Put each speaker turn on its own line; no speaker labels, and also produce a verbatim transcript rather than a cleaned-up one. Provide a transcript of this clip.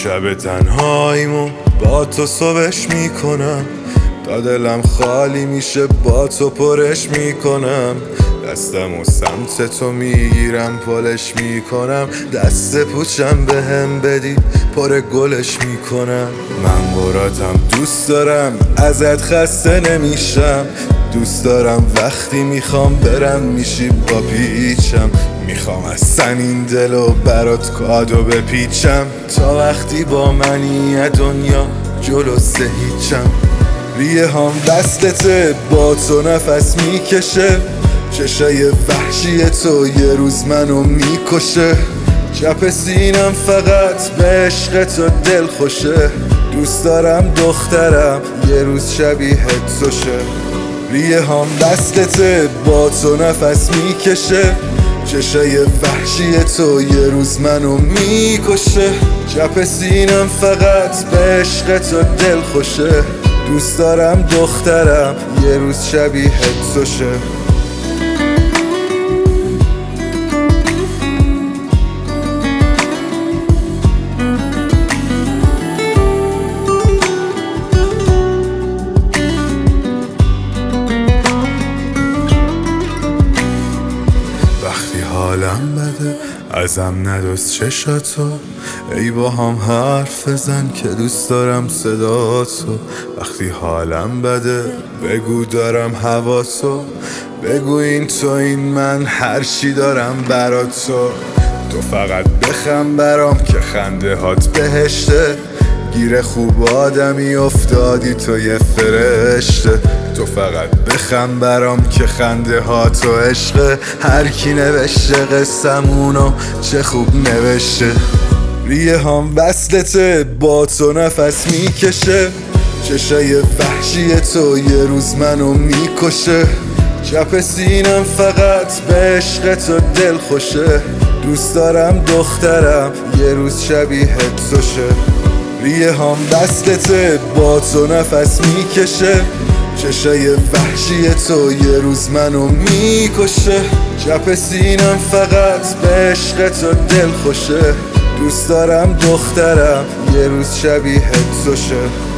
شب تنهاییمو با تو صبحش میکنم، تا دلم خالی میشه با تو پرش میکنم. دستم و سمت تو میگیرم پلش میکنم، دست پوچم به هم بدی پر گلش میکنم. من براتم دوست دارم ازت خسته نمیشم، دوست دارم وقتی میخوام برم میشی با پیچم. میخوام اصلا این دلو برات کادو بپیچم، تا وقتی با منی دنیا جلو سه هیچم. ریه هم دستته با تو نفس میکشه، چشای وحشی تو یه روز منو میکشه. چپ سینم فقط به عشق تو دل خوشه، دوست دارم دخترم یه روز شبیه تو شه. ریه هم دستته با تو نفس میکشه، چشای وحشی تو یه روز منو میکشه. چپ سینم فقط به عشق تو دل خوشه، دوست دارم دخترم یه روز شبیه تو شه. حالم بده ازم ندوز چشاتو، ای با هم حرف بزن که دوست دارم صداتو. وقتی حالم بده بگو دارم هواتو، بگو این تو این من هر چی دارم برات تو. تو فقط بخم برام که خنده هات بهشته، گیر خوب آدمی افتادی تو یه فرشته. تو فقط بخم برام که خنده ها تو عشقه، هر کی نوشته قصمونو چه خوب نوشته. ریه هم وصلته با تو نفس میکشه، چشای وحشی تو یه روز منو میکشه. چپ سینم فقط به عشق تو دل خوشه، دوست دارم دخترم یه روز شبیه تو شه. ریه هم دستته با تو نفس میکشه، چشای وحشی تو یه روز منو میکشه. چپ سینم فقط به عشق تو دل خوشه، دوست دارم دخترم یه روز شبیه تو شه.